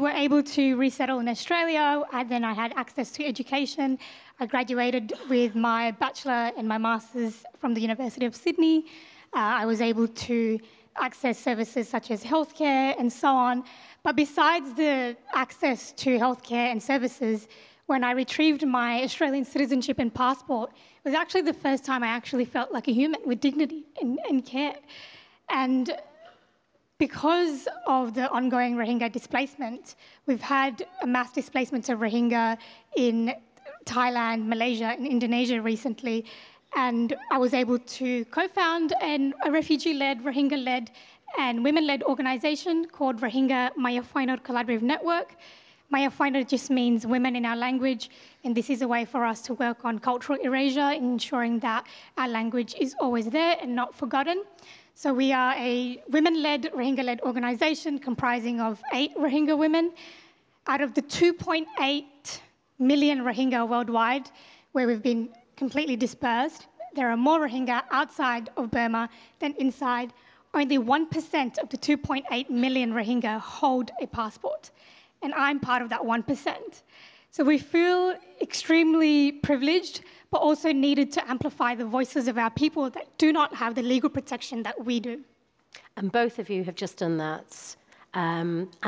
were able to resettle in Australia, and then I had access to education. I graduated with my bachelor and my master's from the University of Sydney. I was able to access services such as healthcare and so on. But besides the access to healthcare and services, when I retrieved my Australian citizenship and passport, it was actually the first time I actually felt like a human with dignity and care. And because of the ongoing Rohingya displacement, we've had a mass displacement of Rohingya in Thailand, Malaysia, and Indonesia recently. And I was able to co-found a refugee-led, Rohingya-led, and women-led organisation called Rohingya Maya Whainot Collaborative Network. Maya Whainot just means women in our language, and this is a way for us to work on cultural erasure, ensuring that our language is always there and not forgotten. So we are a women-led, Rohingya-led organisation comprising of 8 Rohingya women. Out of the 2.8 million Rohingya worldwide, where we've been completely dispersed, there are more Rohingya outside of Burma than inside. Only 1% of the 2.8 million Rohingya hold a passport, and I'm part of that 1%. So we feel extremely privileged, but also needed to amplify the voices of our people that do not have the legal protection that we do. And both of you have just done that.